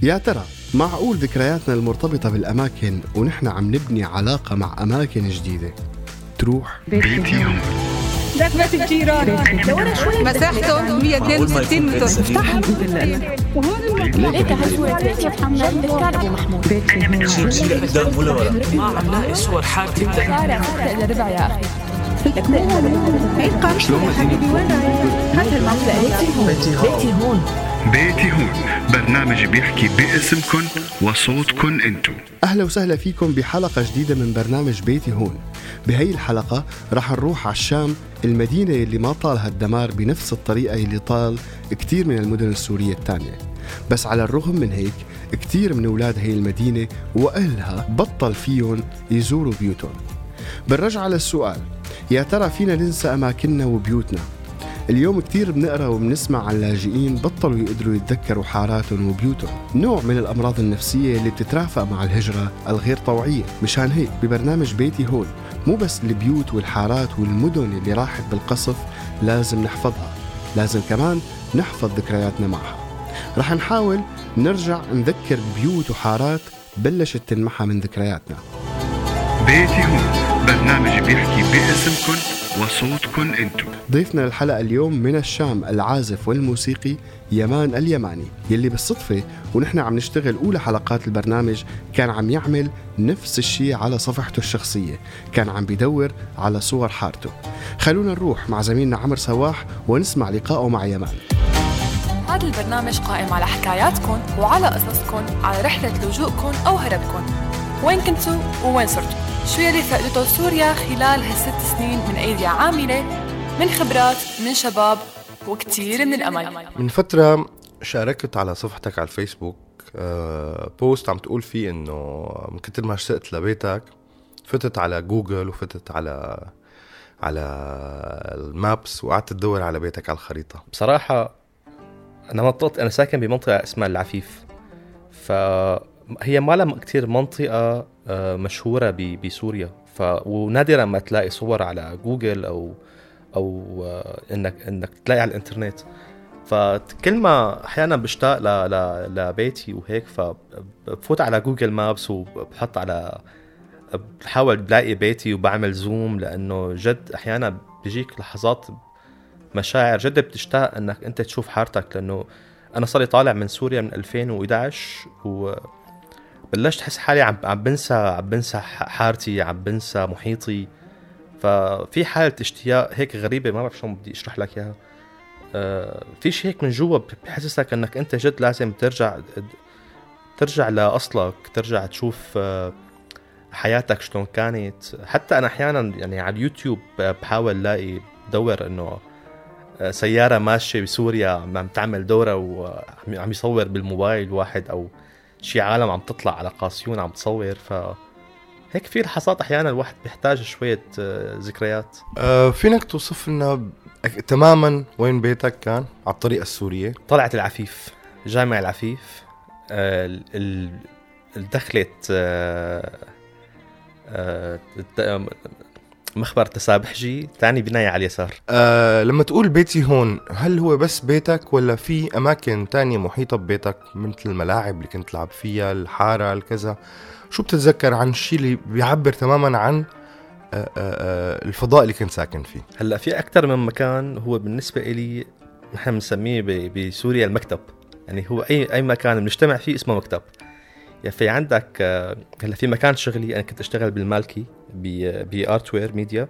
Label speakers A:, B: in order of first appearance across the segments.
A: يا ترى معقول ذكرياتنا المرتبطة بالأماكن ونحن عم نبني علاقة مع أماكن جديدة تروح
B: بيتي هون
C: بيت الجيران
B: مساحته 162 متر. افتح
C: ليك هالصورة بيتي محمد بيتكاربو محمود
B: بيتي
D: سلسلة قدام ولا ورا ما عم لاقي صور حارتي
C: شارع 6 إلى ربع يا أخي
E: بيتي هون برنامج بيحكي باسمكن وصوتكن انتو.
A: أهلا وسهلا فيكم بحلقة جديدة من برنامج بيتي هون. بهاي الحلقة رح نروح على الشام، المدينة اللي ما طالها الدمار بنفس الطريقة اللي طال كتير من المدن السورية التانية. بس على الرغم من هيك كتير من أولاد هاي المدينة وأهلها بطل فيهم يزوروا بيوتهم. بالرجعة للسؤال، يا ترى فينا ننسى أماكننا وبيوتنا؟ اليوم كتير بنقرأ وبنسمع عن لاجئين بطلوا يقدروا يتذكروا حاراتهم وبيوتهم، نوع من الأمراض النفسية اللي بتترافق مع الهجرة الغير طوعية. مشان هيك ببرنامج بيتي هون مو بس البيوت والحارات والمدن اللي راحت بالقصف لازم نحفظها، لازم كمان نحفظ ذكرياتنا معها. رح نحاول نرجع نذكر بيوت وحارات بلشت تنمحى من ذكرياتنا.
E: بيتي هون برنامج بيحكي باسمكن وصوتكن انتو.
A: ضيفنا للحلقة اليوم من الشام العازف والموسيقي يمان اليماني، يلي بالصدفة ونحن عم نشتغل أولى حلقات البرنامج كان عم يعمل نفس الشيء على صفحته الشخصية، كان عم بيدور على صور حارته. خلونا نروح مع زميلنا عمر سواح ونسمع لقائه مع يمان.
F: هذا البرنامج قائم على حكاياتكم وعلى قصصكم على رحلة لجوءكم أو هربكم، وين كنتوا ووين صرتوا، شو يلي فقدته سوريا خلال هالست سنين من أيدي عاملة، من خبرات، من شباب، وكتير من الأمل.
G: من فترة شاركت على صفحتك على الفيسبوك بوست عم تقول فيه إنه من كتر ما اشتقت لبيتك فتت على جوجل وفتت على المابس وقعدت تدور على بيتك على الخريطة.
H: بصراحة أنا ساكن بمنطقة اسمها العفيف، فهي ما لها كتير منطقة مشهورة بسوريا، ونادرا ما تلاقي صور على جوجل أو إنك تلاقي على الإنترنت. فكل ما أحيانا بشتاق لبيتي وهيك فبفوت على جوجل مابس وبحط بحاول بلاقي بيتي وبعمل زوم، لأنه جد أحيانا بيجيك لحظات مشاعر جد بتشتاق انك انت تشوف حارتك. لانه انا صار لي طالع من سوريا من 2011 وبلشت احس حالي عم بنسى حارتي، عم بنسى محيطي. ففي حالة اشتياق هيك غريبة ما بعرف شلون بدي اشرح لك اياها. في شيء هيك من جوا بحسسك انك انت جد لازم ترجع لاصلك، ترجع تشوف حياتك شلون كانت. حتى انا احيانا يعني على اليوتيوب بحاول لاقي دور انه سيارة ماشية بسوريا عم تعمل دورة وعم يصور بالموبايل واحد، أو شي عالم عم تطلع على قاسيون عم تصور. فهيك في لحظات أحيانا الواحد بيحتاج شوية ذكريات.
G: فينك توصف لنا تماما وين بيتك كان على الطريقة السورية؟
H: طلعت العفيف، جامع العفيف، دخلت مخبر تسابحجي، تاني بناية على اليسار.
G: لما تقول بيتي هون، هل هو بس بيتك ولا في أماكن تانية محيطة ببيتك مثل الملاعب اللي كنت لعب فيها، الحارة، الكذا؟ شو بتتذكر عن الشيء اللي بيعبر تماما عن الفضاء اللي كنت ساكن فيه؟
H: هلأ في أكتر من مكان. هو بالنسبة إلي نحن بنسميه بسوريا المكتب، يعني هو أي مكان بنجتمع فيه اسمه مكتب. يعني في عندك هلا في مكان شغلي، أنا كنت أشتغل بالمالكي بآرتوير ميديا،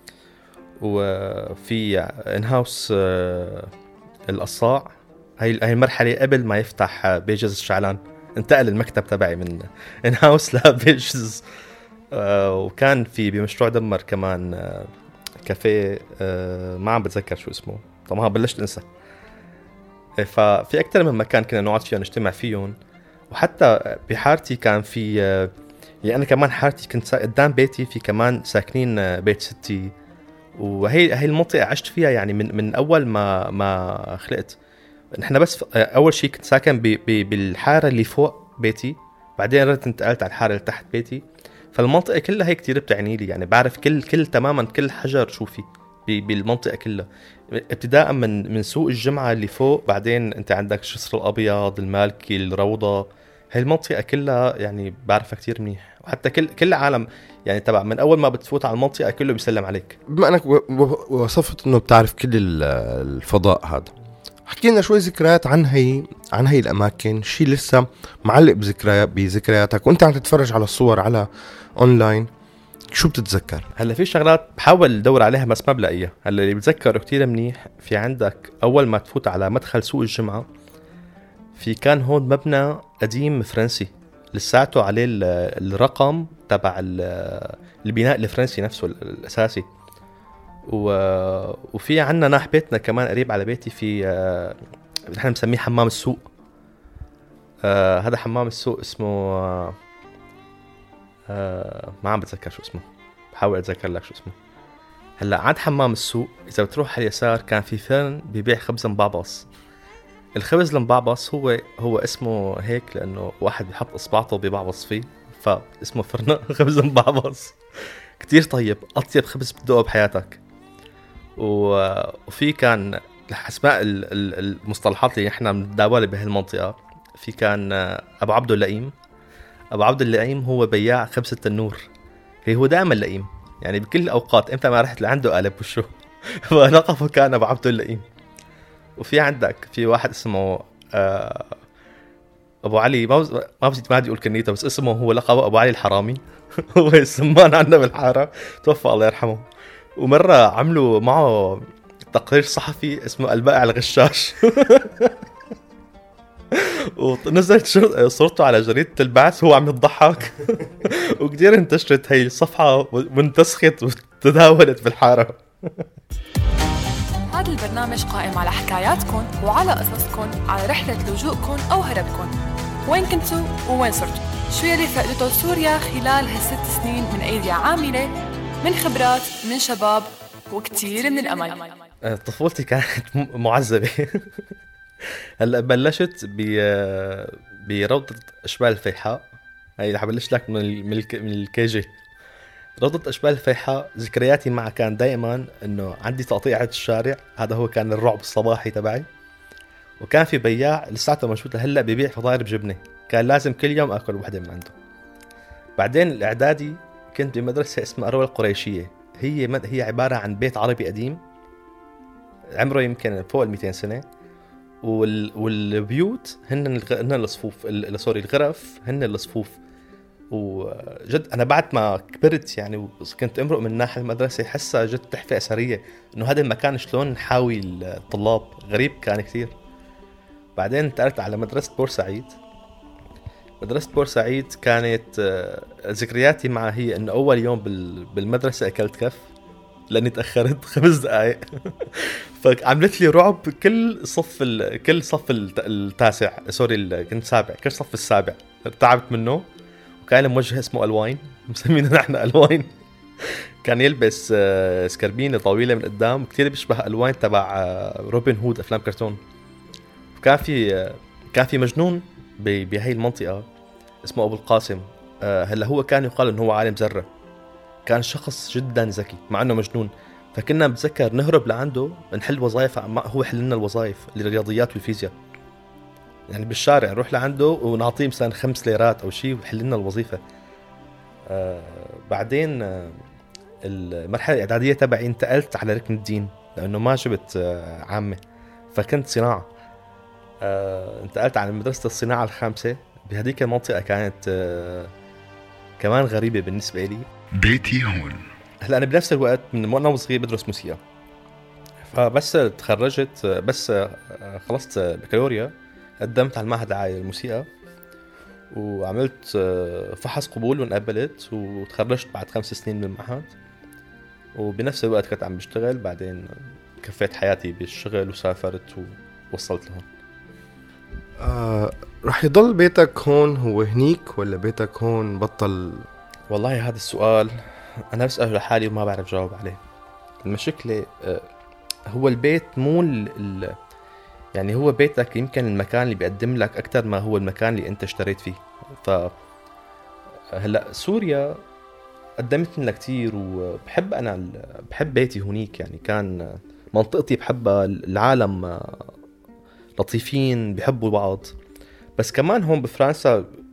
H: وفي إنهاوس القصاع. هاي المرحلة قبل ما يفتح بيجز الشعلان انتقل المكتب تبعي من إنهاوس لبيجز. وكان في بمشروع دمر كمان كافيه، ما عم بتذكر شو اسمه طبعا، بلشت انسى. ففي أكتر من مكان كنا نقعد فيه نجتمع فيهم. وحتى بحارتي كان في يعني أنا كمان حارتي كنت قدام بيتي في كمان ساكنين بيت ستي، وهي المنطقة عشت فيها يعني من أول ما خلقت. نحن بس أول شيء كنت ساكن بالحارة اللي فوق بيتي، بعدين رحت انتقلت على الحارة اللي تحت بيتي. فالمنطقة كلها هي كتير بتعني لي، يعني بعرف تماما كل حجر شو في بالمنطقة كلها، ابتداء من سوق الجمعة اللي فوق، بعدين انت عندك جسر الأبيض، المالكي، الروضة، هاي المنطقة كلها يعني بعرفها كتير منيح، وحتى كل عالم يعني تبع من أول ما بتفوت على المنطقة كله بيسلم عليك.
G: بما أنك وصفت إنه بتعرف كل الفضاء هذا، حكي لنا شوي ذكريات عن هي الأماكن، شي لسه معلق بذكرياتك وأنت عم تتفرج على الصور على أونلاين، شو بتتذكر؟
H: هلا في شغلات بحاول ادور عليها بس ما بلاقيها. هلا اللي بتذكره كتير منيح، في عندك اول ما تفوت على مدخل سوق الجمعة، في كان هون مبنى قديم فرنسي لساته عليه الرقم تبع البناء الفرنسي نفسه الاساسي. وفي عنا ناح بيتنا كمان قريب على بيتي في نحن مسميه حمام السوق. هذا حمام السوق اسمه ما عم بتذكر شو اسمه، بحاول اتذكر لك شو اسمه. هلا عند حمام السوق اذا بتروح على اليسار كان في فرن بيبيع خبز مبعبص. الخبز المبعبص هو اسمه هيك لانه واحد بيحط اصبعته بيبعبص فيه، فاسمه فرن خبز مبعبص. كتير طيب، اطيب خبز بتدوقه بحياتك. وفي كان اسماء المصطلحات اللي احنا بنتداولها بهالمنطقه، في كان ابو عبد اللئيم. ابو عبد اللئيم هو بياع خبز التنور، هو دائما لئيم يعني بكل الاوقات، امتى ما رحت لعنده قالب وشه فلقبه كان ابو عبد اللئيم. وفي عندك في واحد اسمه ابو علي، ما بدي اقول كنيته بس اسمه هو لقبه ابو علي الحرامي. هو السمان عندنا بالحاره، توفى الله يرحمه. ومره عملوا معه تقرير صحفي اسمه البائع الغشاش. ونزلت صورته على جريدة البعث هو عم يضحك. وكتير انتشرت هاي الصفحة وانتسخت وتداولت بالحارة.
F: هذا البرنامج قائم على حكاياتكم وعلى قصصكم على رحلة لجوءكم أو هربكم. وين كنتوا ووين صرتوا؟ شو يلي فقدته سوريا خلال هالست سنين من أيدي عاملة، من خبرات، من شباب، وكتير من الأمل.
H: طفولتي كانت معذبة. هلا بلشت بروضة أشبال الفيحاء. هاي رح بلش لك من الكيجي. روضة أشبال الفيحاء ذكرياتي معها كان دائما إنه عندي تقطيعة الشارع، هذا هو كان الرعب الصباحي تبعي. وكان في بياع لساته مشهور هلا بيبيع فطاير بجبنة، كان لازم كل يوم أكل وحدة من عنده. بعدين الإعدادي كنت بمدرسة اسمها أروى القريشية، هي عبارة عن بيت عربي قديم عمره يمكن فوق 200 سنة، والبيوت هن الصفوف الغرف هن الصفوف. وجد أنا بعد ما كبرت يعني وكنت أمرق من ناحية المدرسة حسها جد تحفة أثرية إنه هذا المكان شلون نحاوي الطلاب، غريب كان كثير. بعدين انتقلت على مدرسة بورسعيد. مدرسة بورسعيد كانت ذكرياتي معها هي إنه أول يوم بالمدرسة أكلت كف لأني تأخرت 5 دقائق. فعملت لي رعب كل صف التاسع، سوري كنت سابع، كل صف السابع تعبت منه. وكان موجه اسمه ألوين، مسمينه نحن ألوين. كان يلبس سكربينة طويلة من قدام كتير بيشبه ألوين تبع روبن هود أفلام كرتون. وكان في مجنون بهاي المنطقة اسمه أبو القاسم. هلا هو كان يقال إنه هو عالم ذرة، كان شخص جدا ذكي مع انه مجنون. فكنا بتذكر نهرب لعنده نحل وظائف، هو حل لنا الوظائف الرياضيات والفيزياء يعني بالشارع، نروح لعنده ونعطيه مثلا 5 ليرات او شيء ويحل لنا الوظيفه. بعدين المرحله الاعداديه تبعي انتقلت على ركن الدين لانه ما جبت عامه، فكنت صناعه. انتقلت على مدرسه الصناعه الخامسه بهذيك المنطقه، كانت كمان غريبه بالنسبه لي.
E: بيتي هون.
H: هلا انا بنفس الوقت من وانا صغير بدرس موسيقى، فبس تخرجت بس خلصت بكالوريا قدمت على المعهد العالي للموسيقى وعملت فحص قبول وانقبلت وتخرجت بعد 5 سنين من المعهد. وبنفس الوقت كنت عم بشتغل، بعدين كفيت حياتي بالشغل وسافرت ووصلت لهون.
G: رح يضل بيتك هون هو هنيك ولا بيتك هون بطل؟
H: والله هذا السؤال أنا بسأله لحالي وما بعرف جاوب عليه. المشكلة هو البيت مو يعني هو بيتك يمكن المكان اللي بيقدم لك أكتر ما هو المكان اللي أنت اشتريت فيه. هلأ سوريا قدمت لنا كتير وبحب بحب بيتي هونيك، يعني كان منطقتي بحبها، العالم لطيفين بيحبوا بعض. بس كمان هون بفرنسا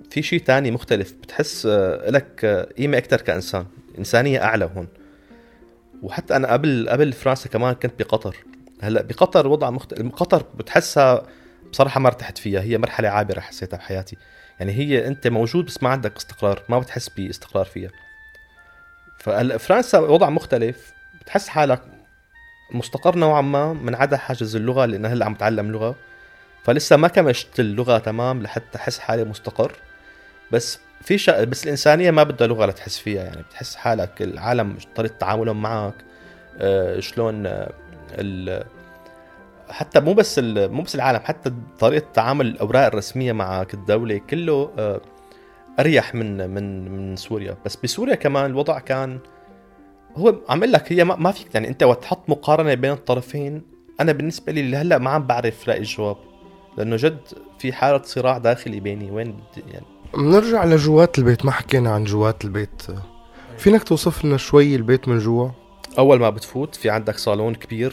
H: في شيء تاني مختلف، بتحس لك قيمة أكتر كإنسان، إنسانية أعلى هون. وحتى أنا قبل فرنسا كمان كنت بقطر. هلأ بقطر وضع مختلف. قطر بتحسها بصراحة ما ارتحت فيها، هي مرحلة عابرة حسيتها بحياتي. يعني هي أنت موجود بس ما عندك استقرار، ما بتحس باستقرار فيها. ففرنسا وضع مختلف، بتحس حالك مستقر نوعا ما من عدا حاجز اللغة، لأن هلأ عم تعلم لغة، فلسه ما كمشت اللغة تمام لحتى أحس حالي مستقر. بس بس الإنسانية ما بدها لغة لتحس فيها، يعني بتحس حالك العالم طريقة تعاملهم معك شلون حتى مو بس العالم، حتى طريقة تعامل الأوراق الرسمية معك الدولة كله أريح من سوريا. بس بسوريا كمان الوضع كان هو عمل لك هي ما فيك، يعني أنت وتحط مقارنة بين الطرفين. أنا بالنسبة لي هلأ ما عم بعرف رأي الجواب، لأنه جد في حالة صراع داخلي بيني وين بدي يعني.
G: بنرجع لجوات البيت، ما حكينا عن جوات البيت. فينك توصف لنا شوي البيت من جوا؟
H: أول ما بتفوت في عندك صالون كبير،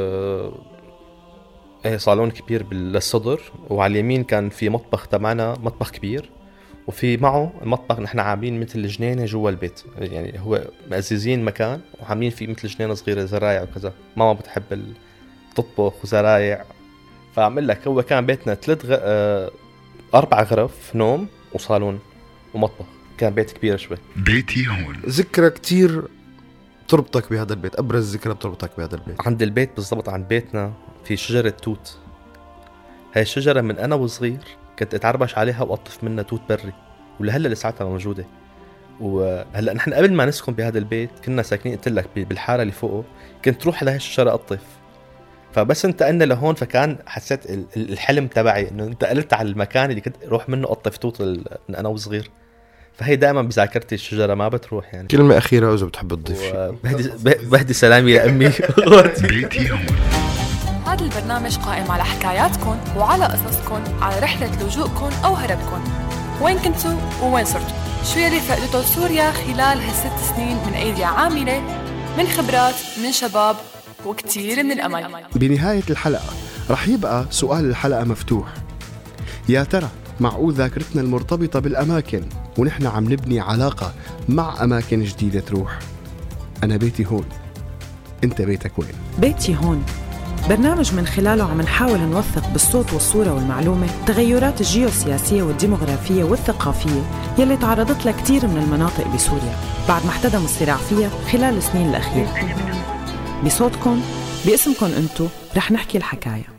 H: صالون كبير للصدر، وعلى اليمين كان في مطبخ تبعنا، مطبخ كبير، وفي معه المطبخ نحن عاملين مثل جنينة جوا البيت. يعني هو مأززين مكان وعاملين فيه مثل جنينة صغيرة زرايع وكذا. ماما بتحب تطبخ وزرايع، فعمل لك هو كان بيتنا 4 غرف نوم وصالون ومطبخ. كان بيت كبير شوي.
E: بيتي هون.
G: ذكرى كتير تربطك بهذا البيت، أبرز ذكرى بتربطك بهذا البيت؟
H: عند البيت بالضبط، عند بيتنا في شجرة توت. هاي الشجرة من أنا وصغير كنت أتعربش عليها وأطف منها توت بري، ولهلا لساعتها موجودة. وهلا نحن قبل ما نسكن بهذا البيت كنا ساكنين قلت لك بالحارة اللي فوقه، كنت تروح لهي الشجرة أطف. فبس انتقلنا لهون فكان حسيت الحلم تبعي انه انتقلت على المكان اللي كنت اروح منه اطف توت من انا وصغير. فهي دائما بذاكرتي الشجره ما بتروح. يعني
G: كلمه اخيره اذا بتحب تضيف شيء.
H: بهدي سلامي لامي.
E: بيتي هون.
F: هذا البرنامج قائم على حكاياتكم وعلى قصصكم، على رحله لجوءكم او هربكم. وين كنتوا ووين صرتوا؟ شو يلي فقدته سوريا خلال هال6 سنين من ايديا عامله، من خبرات، من شباب، وكتير من الأمل.
A: بنهاية الحلقة رح يبقى سؤال الحلقة مفتوح. يا ترى معقول ذاكرتنا المرتبطة بالأماكن ونحن عم نبني علاقة مع أماكن جديدة تروح؟ أنا بيتي هون، أنت بيتك وين؟
I: بيتي هون برنامج من خلاله عم نحاول نوثق بالصوت والصورة والمعلومة التغيرات الجيوسياسية والديموغرافية والثقافية يلي تعرضت لها كتير من المناطق بسوريا بعد ما احتدم الصراع فيها خلال السنين الأخيرة. بصوتكم، باسمكم انتو، رح نحكي الحكاية.